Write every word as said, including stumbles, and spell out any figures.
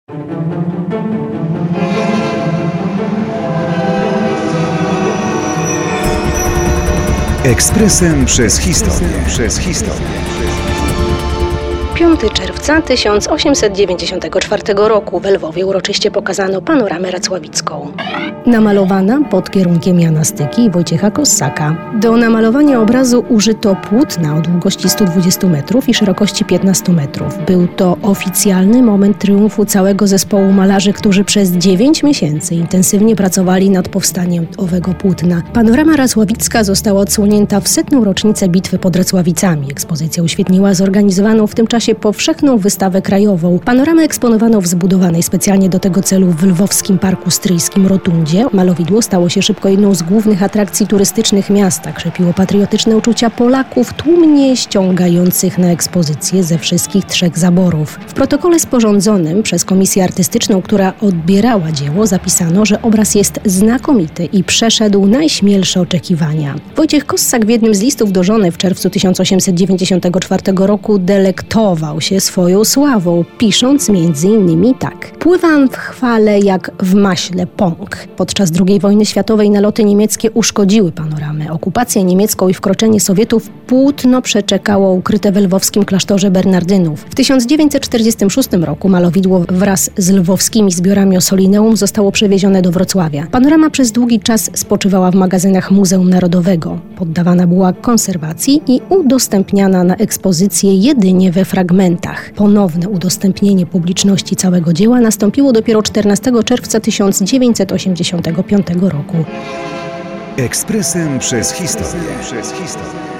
Ekspresem przez historię. Przez historię. piątego czerwca tysiąc osiemset dziewięćdziesiątego czwartego roku w Lwowie uroczyście pokazano panoramę racławicką. Namalowana pod kierunkiem Jana Styki i Wojciecha Kossaka. Do namalowania obrazu użyto płótna o długości stu dwudziestu metrów i szerokości piętnastu metrów. Był to oficjalny moment triumfu całego zespołu malarzy, którzy przez dziewięć miesięcy intensywnie pracowali nad powstaniem owego płótna. Panorama racławicka została odsłonięta w setną rocznicę bitwy pod Racławicami. Ekspozycja uświetniła zorganizowaną w tym czasie powszechną wystawę krajową. Panoramę eksponowano w zbudowanej specjalnie do tego celu w Lwowskim Parku Stryjskim rotundzie. Malowidło stało się szybko jedną z głównych atrakcji turystycznych miasta. Krzepiło patriotyczne uczucia Polaków, tłumnie ściągających na ekspozycję ze wszystkich trzech zaborów. W protokole sporządzonym przez komisję artystyczną, która odbierała dzieło, zapisano, że obraz jest znakomity i przeszedł najśmielsze oczekiwania. Wojciech Kossak w jednym z listów do żony w czerwcu tysiąc osiemset dziewięćdziesiątego czwartego roku delektował się swoją sławą, pisząc między innymi tak. Pływam w chwale jak w maśle pąk. Podczas drugiej wojny światowej naloty niemieckie uszkodziły panoramę. Okupację niemiecką i wkroczenie Sowietów płótno przeczekało ukryte w lwowskim klasztorze Bernardynów. W tysiąc dziewięćset czterdziestym szóstym roku malowidło wraz z lwowskimi zbiorami Ossolineum zostało przewiezione do Wrocławia. Panorama przez długi czas spoczywała w magazynach Muzeum Narodowego. Poddawana była konserwacji i udostępniana na ekspozycję jedynie we fragmentach. Ponowne udostępnienie publiczności całego dzieła nastąpiło dopiero czternastego czerwca tysiąc dziewięćset osiemdziesiątego piątego roku. Ekspresem przez historię. Przez historię.